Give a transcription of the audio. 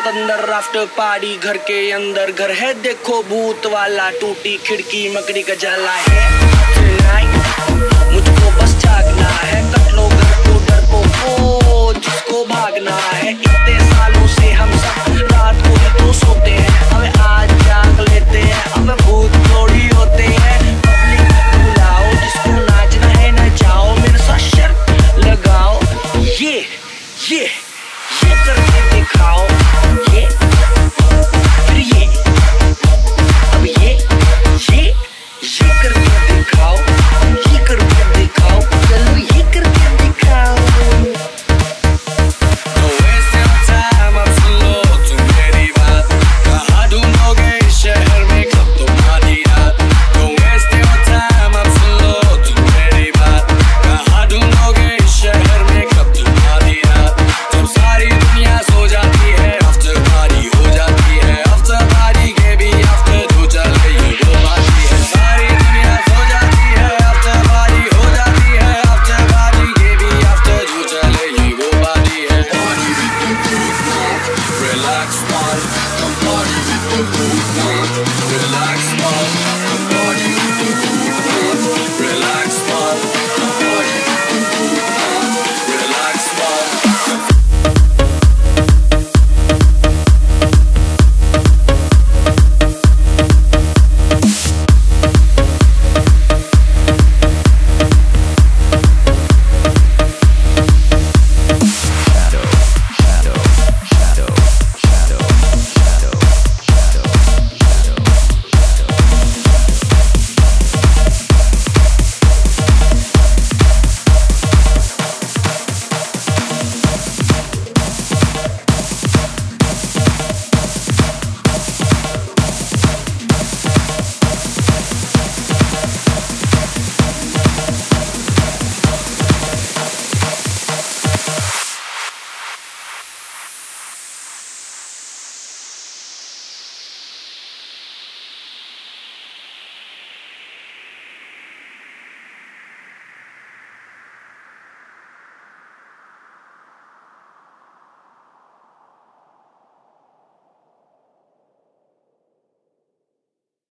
अंदर after party घर के अंदर घर है देखो भूत वाला टूटी खिड़की मकड़ी का जाला है tonight मुझको बस जागना है कट लो घर को डर को जिसको भागना है इतने सालों से हम सब रात को ही तो सोते हैं अब आज जाग लेते हैं अब भूत थोड़ी होते हैं पब्लिक बुलाओ जिसको नाचना है ना जाओ मेरे साथ शर्त लगाओ ये करके दिखाओ ये फिर ये अब ये करके दिखाओ ये करके दिखाओ चलो ये करके दिखाओ Don't waste your time अब सुन लो तुम मेरी बात कहाँ ढूंढोगे इस शहर में कब तुम्हारी रात Don't waste your time अब सुन लो तुम मेरी बात कहाँ ढूंढोगे इस शहर में कब तुम्हारी रात जब सारी दुनिया सो जाती है after party हो जाती है after party के भी after जो चले ये वो बाती है सारी दुनिया सो जाती है after party हो जाती है after party के भी after जो चले ये वो बाती है Party with the good now, relax man, come party with the good